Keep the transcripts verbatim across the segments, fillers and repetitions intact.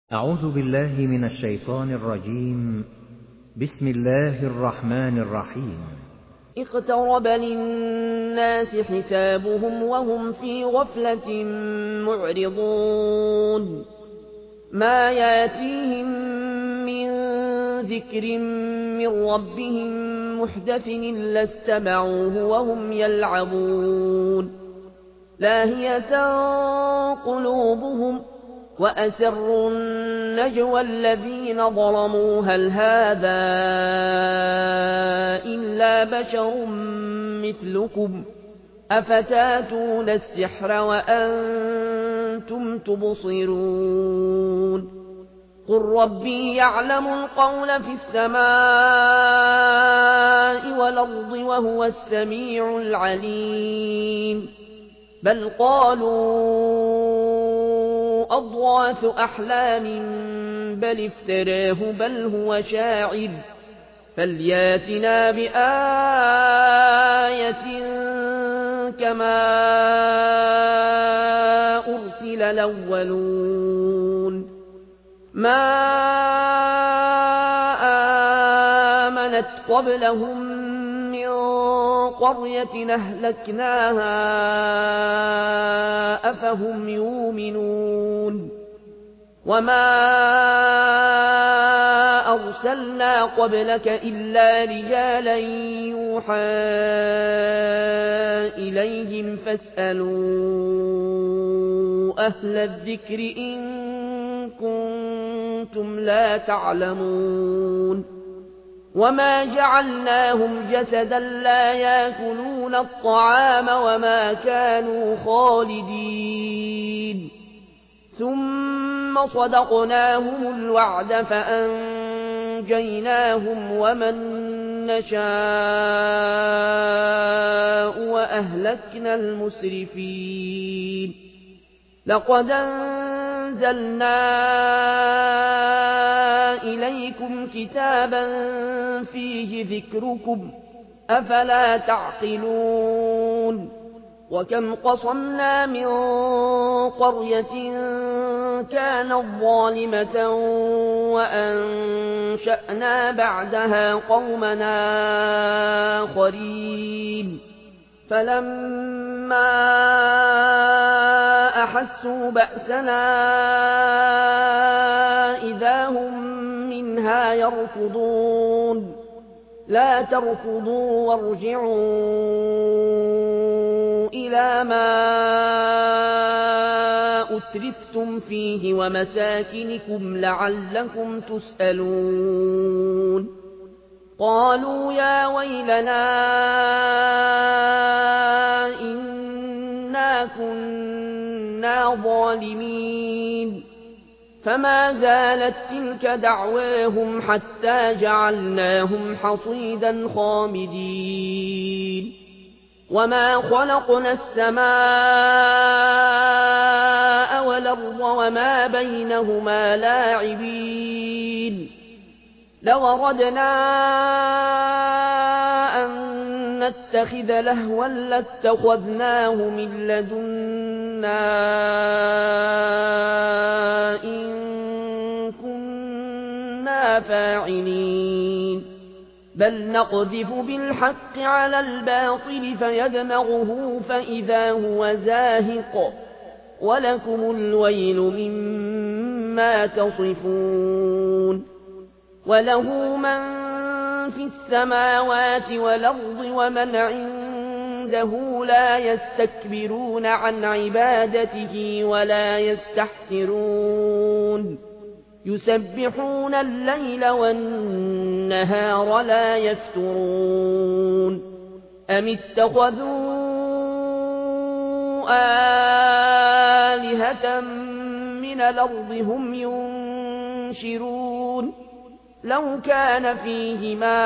أعوذ بالله من الشيطان الرجيم. بسم الله الرحمن الرحيم. اقترب للناس حسابهم وهم في غفلة معرضون ما ياتيهم من ذكر من ربهم محدث إلا استمعوه وهم يلعبون لاهية قلوبهم وأسروا النجوى الذين ظلموا هل هذا إلا بشر مثلكم أفتاتون السحر وأنتم تبصرون قل ربي يعلم القول في السماء والأرض وهو السميع العليم بل قالوا أضغاث أحلام بل افتراه بل هو شاعر فلياتنا بآية كما أرسل الأولون ما آمنت قبلهم من قرية أهلكناها أفهم يؤمنون وما أرسلنا قبلك إلا رجالا يوحى إليهم فاسألوا أهل الذكر إن كنتم لا تعلمون وما جعلناهم جسدا لا يأكلون الطعام وما كانوا خالدين ثم صدقناهم الوعد فأنجيناهم ومن نشاء وأهلكنا المسرفين لقد أنزلنا إليكم كتابا فيه ذكركم أفلا تعقلون وكم قصمنا من قرية كانت ظالمة وأنشأنا بعدها قومنا آخرين فلما أحسوا بأسنا إذا هم منها يركضون لا تركضوا وارجعوا إلى ما أترفتم فيه ومساكنكم لعلكم تسألون قالوا يا ويلنا إنا كنا ظالمين فما زالت تلك دعواهم حتى جعلناهم حصيدا خامدين وما خلقنا السماء والأرض وما بينهما لاعبين لو أردنا أن نتخذ لهوا لاتخذناه من لدنا إن كنا فاعلين بل نقذف بالحق على الباطل فيدمغه فإذا هو زاهق ولكم الويل مما تصفون وله من في السماوات والأرض ومن عنده لا يستكبرون عن عبادته ولا يستحسرون يسبحون الليل والنهار لا يفترون أم اتخذوا آلهة من الأرض هم ينشرون لو كان فيهما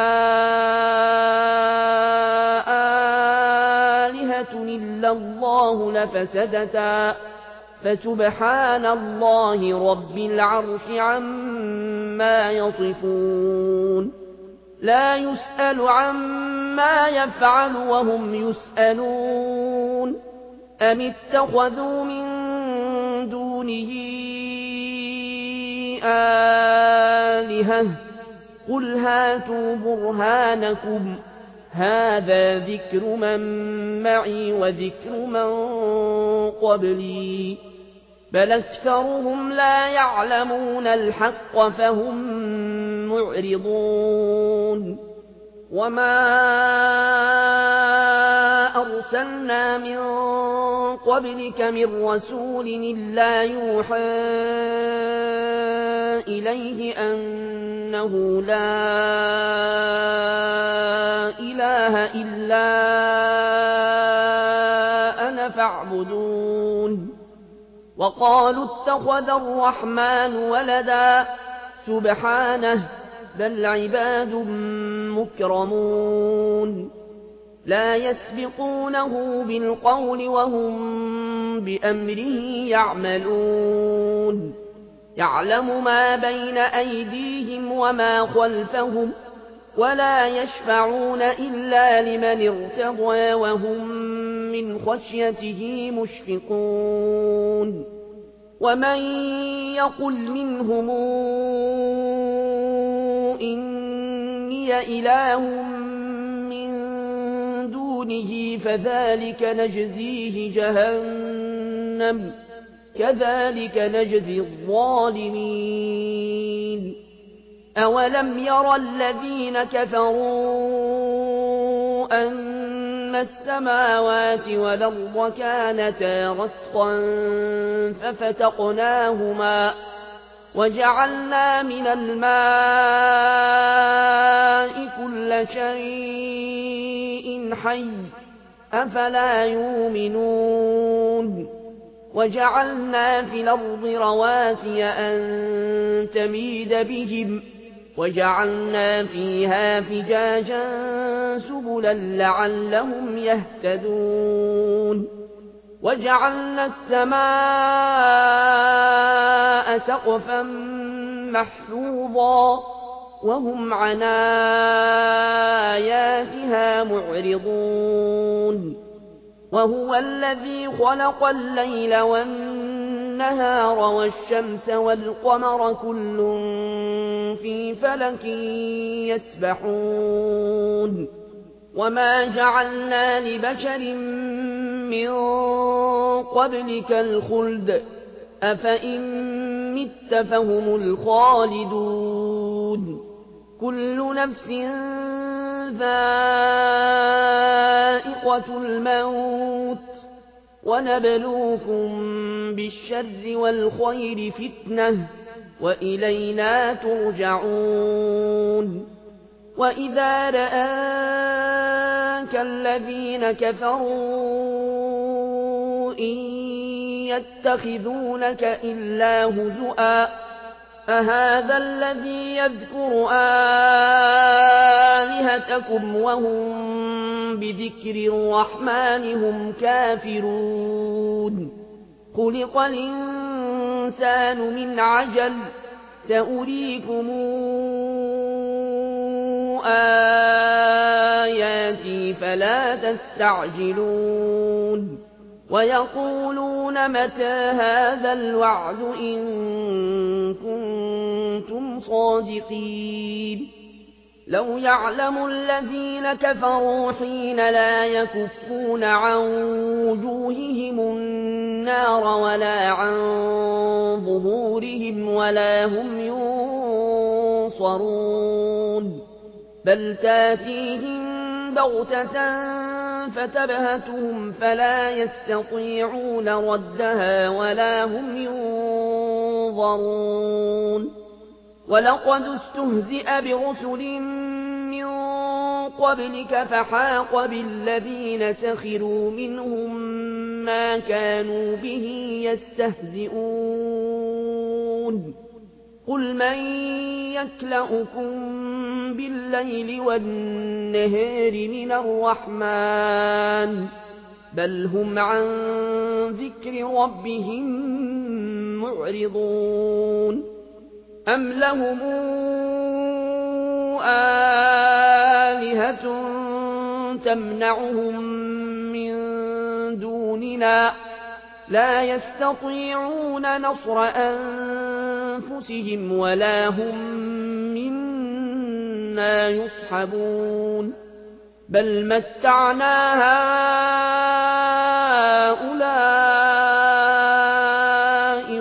آلهة إلا الله لفسدتا فسبحان الله رب العرش عما يصفون لا يسأل عما يفعل وهم يسألون أم اتخذوا من دونه آلهة قل هاتوا برهانكم هذا ذكر من معي وذكر من قبلي بل أكثرهم لا يعلمون الحق فهم معرضون وما أرسلنا من قبلك من رسول إلا يوحى إليه أنه لا إله إلا أنا فاعبدون وقالوا اتخذ الرحمن ولدا سبحانه بل عباد مكرمون لا يسبقونه بالقول وهم بأمره يعملون يعلم ما بين أيديهم وما خلفهم ولا يشفعون إلا لمن ارتضى وهم من خشيته مشفقون ومن يقل منهم إني إله من دونه فذلك نجزيه جهنم كذلك نجزي الظالمين أولم يرى الذين كفروا أن السماوات والأرض كانتا رتقا ففتقناهما وجعلنا من الماء كل شيء حي أفلا يؤمنون وجعلنا في الأرض رواسي أن تميد بهم وجعلنا فيها فجاجا سبلا لعلهم يهتدون وجعلنا السماء سقفا محفوظا وهم عن آياتها معرضون وهو الذي خلق الليل والنهار والشمس والقمر كل في فلك يسبحون وما جعلنا لبشر من قبلك الخلد أفإن مت فهم الخالدون كل نفس ذائقة الموت ونبلوكم بالشر والخير فتنة وإلينا ترجعون وإذا رآك الذين كفروا إن يتخذونك إلا هزؤا أهذا الذي يذكر آلهتكم وهم بذكر الرحمن هم كافرون خلق الإنسان من عجل سأريكم آياتي فلا تستعجلون ويقولون متى هذا الوعد إن كنتم صادقين لو يعلم الذين كفروا حين لا يكفون عن وجوههم النار ولا عن ظهورهم ولا هم ينصرون بل تاتيهم بغتة فتبهتهم فلا يستطيعون ردها ولا هم ينظرون ولقد استهزئ برسل من قبلك فحاق بالذين سخروا منهم ما كانوا به يستهزئون قل من يكلؤكم بالليل والنهار من الرحمن بل هم عن ذكر ربهم معرضون أم لهم آلهة تمنعهم من دوننا لا يستطيعون نصر أنفسهم ولا هم منا يصحبون بل متعنا هؤلاء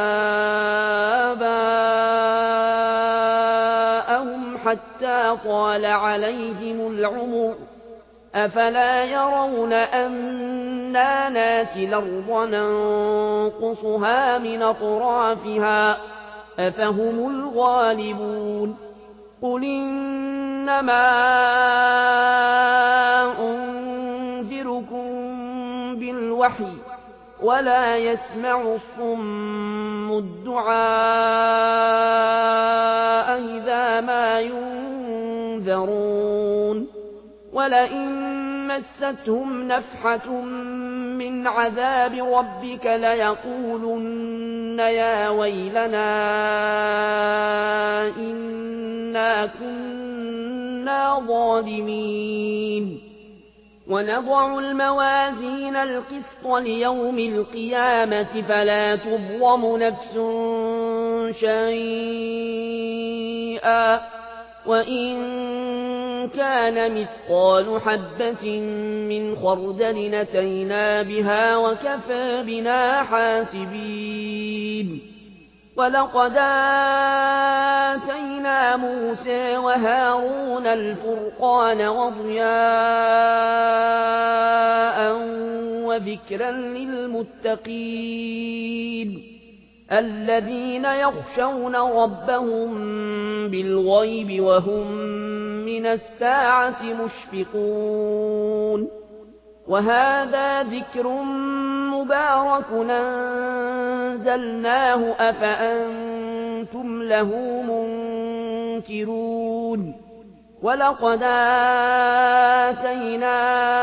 وآباءهم حتى طال عليهم العمر أفلا يرون أنا ناتي الأرض ننقصها من أطرافها أفهم الغالبون قل إنما أنذركم بالوحي ولا يسمع الصم الدعاء إذا ما ينذرون ولئن مستهم نفحة من عذاب ربك ليقولن يا ويلنا إنا كنا ظالمين ونضع الموازين القسط ليوم القيامة فلا تظلم نفس شيئا وإن كان مثقال حبة من خردل أتينا بها وكفى بنا حاسبين ولقد آتينا موسى وهارون الفرقان وضياء وذكرا للمتقين الذين يخشون ربهم بالغيب وهم من الساعة مشفقون وهذا ذكر مبارك أنزلناه أفأنتم له منكرون ولقد آتينا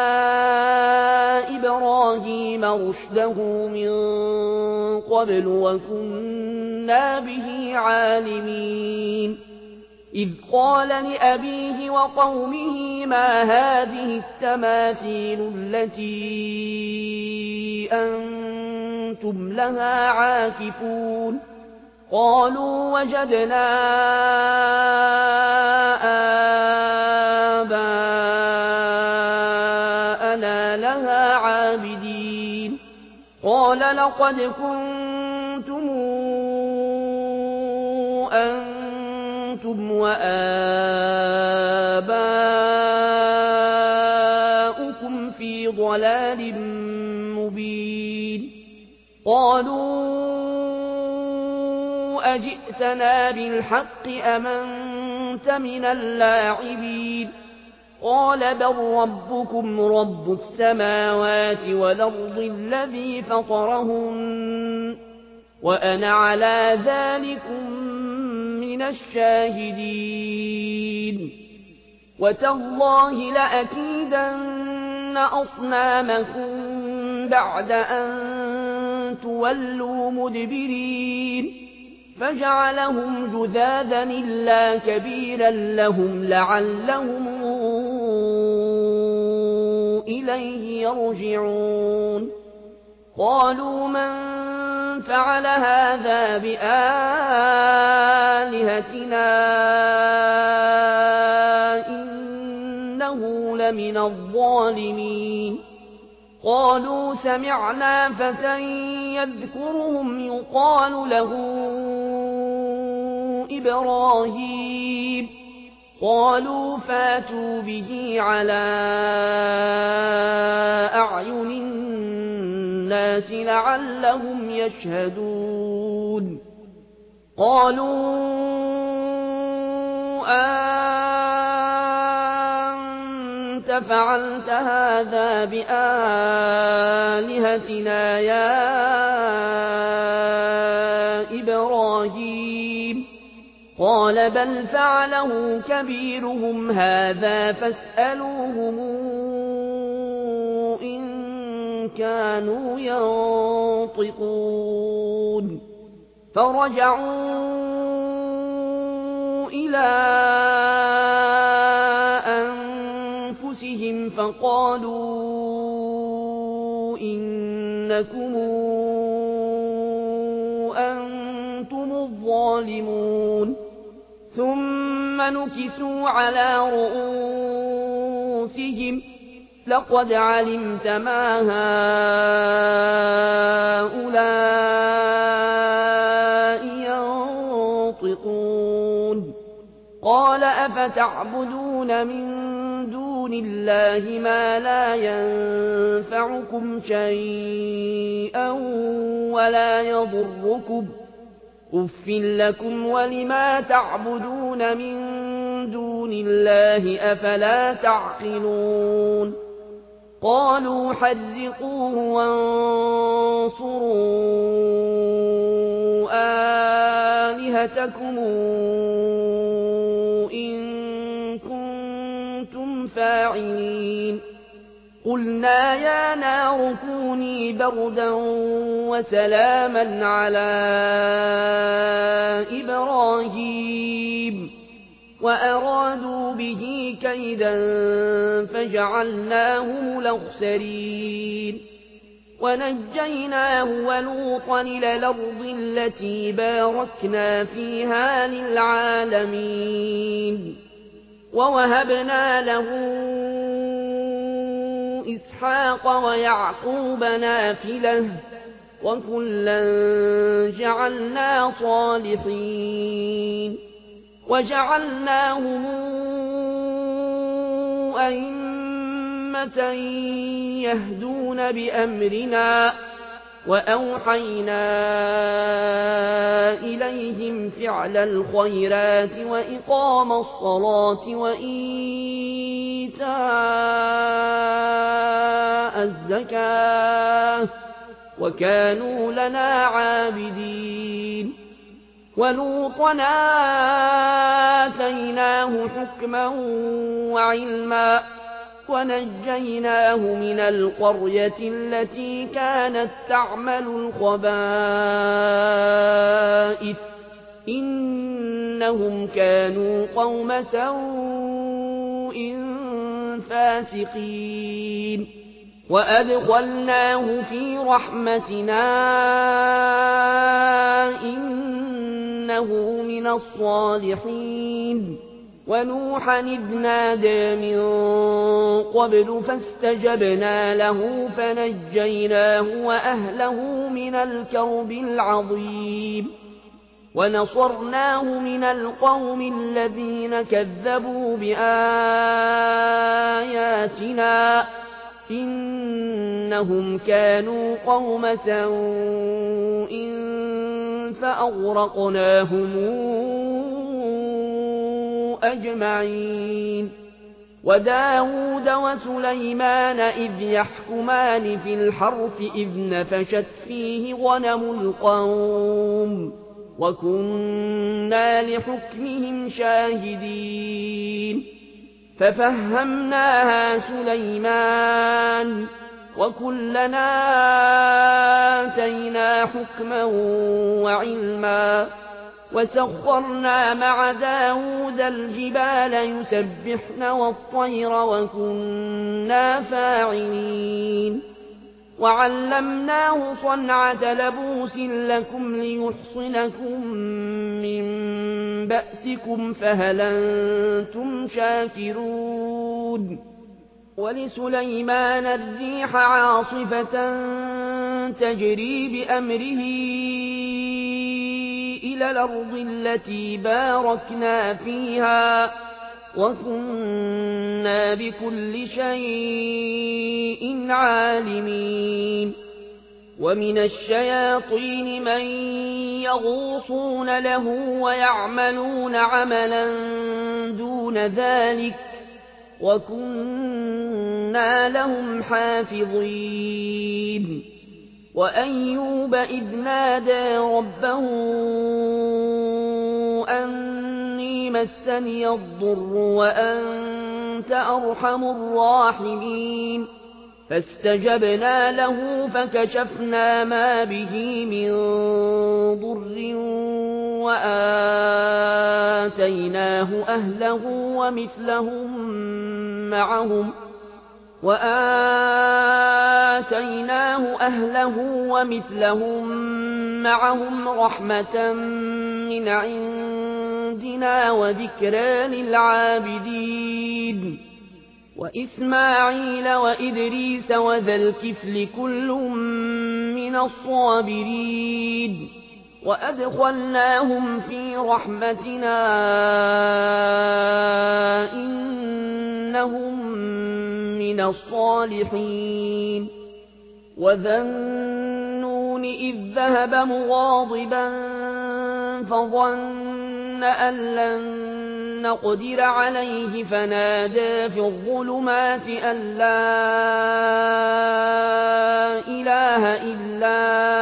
إبراهيم رشده من قبل وكنا به عالمين إذ قال لأبيه وقومه ما هذه التماثيل التي أنتم لها عاكفون قالوا وجدنا آباءنا لها عابدين قال لقد كنتم أنتم وآباؤكم في ضلال مبين قالوا أجئتنا بالحق أم أنت من اللاعبين قال بل ربكم رب السماوات والأرض الذي فطرهن وأنا على ذلكم من الشاهدين وتالله لأكيدن أصنامكم بعد أن تولوا مدبرين فجعلهم جذاذا إلا كبيرا لهم لعلهم إليه يرجعون قالوا من فعل هذا بآلهتنا إنه لمن الظالمين قالوا سمعنا فتى يذكرهم يقال له إبراهيم قالوا فاتوا به على أعين الناس لعلهم يشهدون قالوا أنت فعلت هذا بآلهتنا يا إبراهيم قال بل فعله كبيرهم هذا فاسألوهم إن كانوا ينطقون فرجعوا إلى أنفسهم فقالوا إنكم ظالمون ثم نكسوا على رؤوسهم لقد علمت ما هؤلاء ينطقون قال أفتعبدون من دون الله ما لا ينفعكم شيئا ولا يضركم أف لكم ولما تعبدون من دون الله أفلا تعقلون قالوا حرقوه وانصروا آلهتكم إن كنتم فاعلين قلنا يا نار كوني بردا وسلاما على إبراهيم وأرادوا به كيدا فجعلناهم الأخسرين ونجيناه ولوطا إلى الأرض التي باركنا فيها للعالمين ووهبنا له إسحاق ويعقوب نافلة وكلا جعلنا صالحين وجعلناهم أئمة يهدون بأمرنا وأوحينا إليهم فعل الخيرات وإقام الصلاة وإيتاء الزكاة وكانوا لنا عابدين ولوطا آتيناه حكما وعلما ونجيناه من القرية التي كانت تعمل الخبائث إنهم كانوا قوم سوء فاسقين وأدخلناه في رحمتنا إنه من الصالحين ونوحا إذ نادى من قبل فاستجبنا له فنجيناه وأهله من الكرب العظيم ونصرناه من القوم الذين كذبوا بآياتنا إنهم كانوا قوم سوء فأغرقناهم أجمعين وداود وسليمان إذ يحكمان في الحرث إذ نفشت فيه غنم القوم وكنا لحكمهم شاهدين ففهمناها سليمان وكلنا آتينا حكما وعلما وسخرنا مع داود الجبال يسبحن والطير وكنا فاعلين وعلمناه صنعة لبوس لكم ليحصنكم من بأسكم فهل أنتم شاكرون ولسليمان الريح عاصفة تجري بأمره إلى الأرض التي باركنا فيها وكنا بكل شيء عالمين ومن الشياطين من يغوصون له ويعملون عملا دون ذلك وكنا لهم حافظين وأيوب إذ نادى ربه أني مسني الضر وأنت أرحم الراحمين فاستجبنا له فكشفنا ما به من ضر وآتيناه أهله ومثلهم معهم وآتيناه أهله ومثلهم معهم رحمة من عندنا وذكرى للعابدين وإسماعيل وإدريس وذا الكفل كل من الصابرين وأدخلناهم في رحمتنا إنهم من الصالحين وذا النون إذ ذهب مغاضبا فظن أن لن نقدر عليه فنادى في الظلمات أن لا إله إلا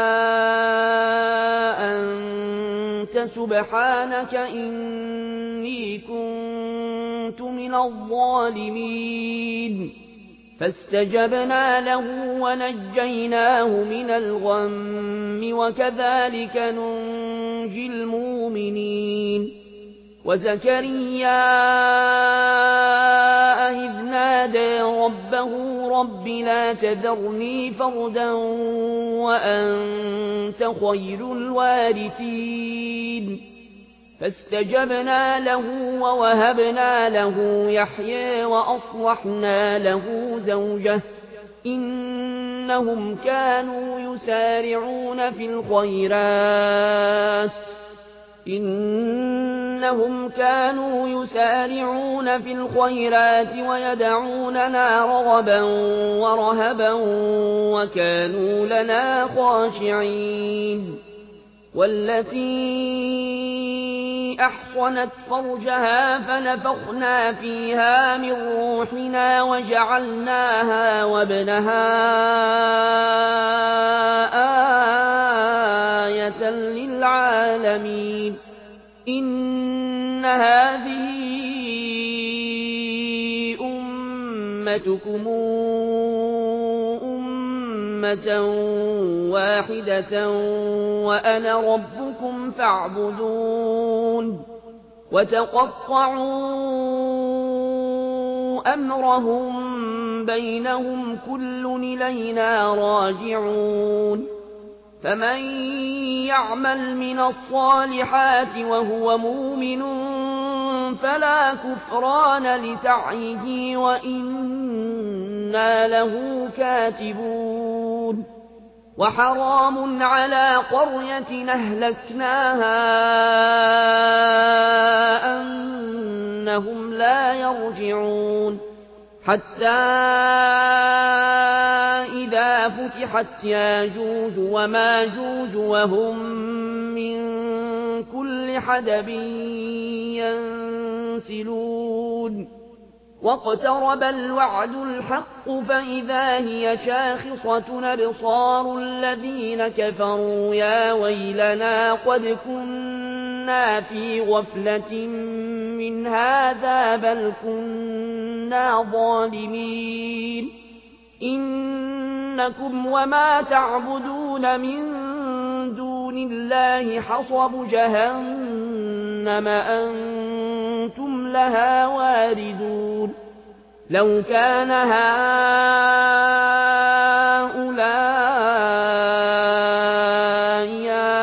أنت سبحانك إني كنت من الظالمين فاستجبنا له ونجيناه من الغم وكذلك ننجي المؤمنين وزكريا إذ نادى ربه رب لا تذرني فردا وأنت خير الوارثين فاستجبنا له ووهبنا له يحيى وأصلحنا له زوجه إنهم كانوا يسارعون في الخيرات إنهم كانوا يسارعون في الخيرات ويدعوننا رغبا ورهبا وكانوا لنا خاشعين والتي أحصنت فرجها فنفخنا فيها من روحنا وجعلناها وابنها آية للعالمين إن هذه أمتكم أمة واحدة وأنا ربكم فاعبدون وتقطعوا أمرهم بينهم كل إلينا راجعون فمن يعمل من الصالحات وهو مؤمن فلا كفران لسعيه وإنا له كاتبون وحرام على قرية أهلكناها أنهم لا يرجعون حتى إذا فتحت ياجوج وماجوج وهم من كل حدب ينسلون واقترب الوعد الحق فإذا هي شاخصة أبصار الذين كفروا يا ويلنا قد كنا في غفلة من هذا بل كنا ظالمين إنكم وما تعبدون من دون الله حصب جهنم أنتم لها واردون لو كان هؤلاء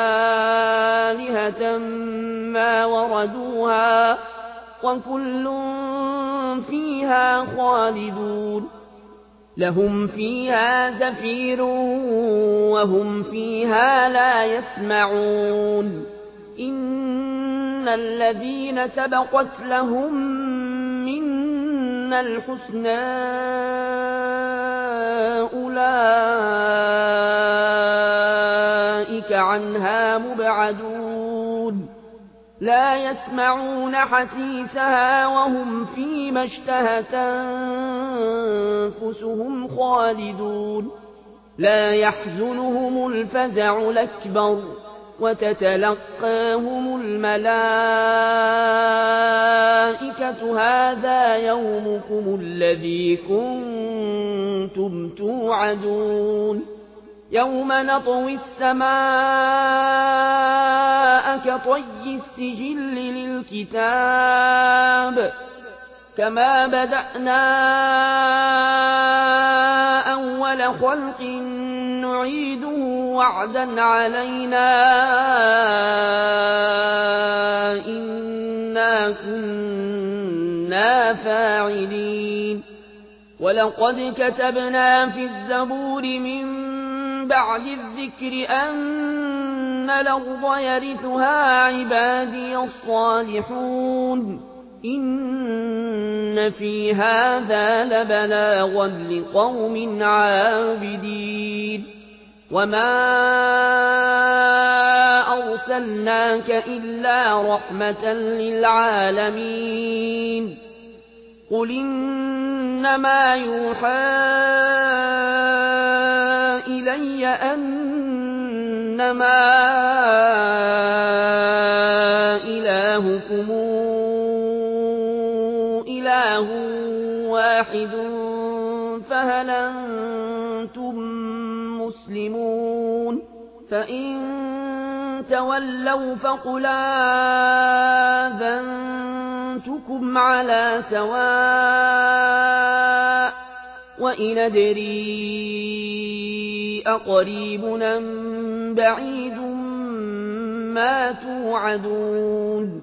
آلهة ما وردوها وكل فيها خالدون لهم فيها زفير وهم فيها لا يسمعون إن الذين سبقت لهم منا الحسنى أولئك عنها مبعدون لا يسمعون حسيسها وهم فيما اشتهت أنفسهم خالدون لا يحزنهم الفزع الأكبر وتتلقاهم الملائكة هذا يومكم الذي كنتم توعدون يوم نطوي السماء كطي السجل للكتاب كما بدأنا أول خلق نعيده وعدا علينا ما كنا فاعلين ولقد كتبنا في الزبور من بعد الذكر أن الأرض يرثها عبادي الصالحون إن في هذا لبلاغا لقوم عابدين وما أرسلناك إلا رحمة للعالمين قل إنما يوحى إلي أنما إلهكم إله واحد فهل أنتم مسلمون فإن تولوا فقل آذنتكم على سواء وإن أدري أقريب أم بعيد ما توعدون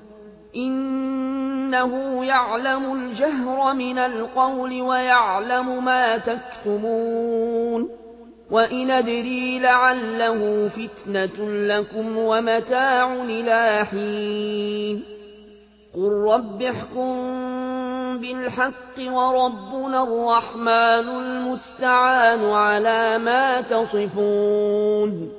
إنه يعلم الجهر من القول ويعلم ما تكتمون وإن أدري لعله فتنة لكم ومتاع إلى حين قل رب احكم بالحق وربنا الرحمن المستعان على ما تصفون